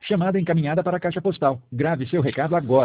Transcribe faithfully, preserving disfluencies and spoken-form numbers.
Chamada encaminhada para a caixa postal. Grave seu recado agora.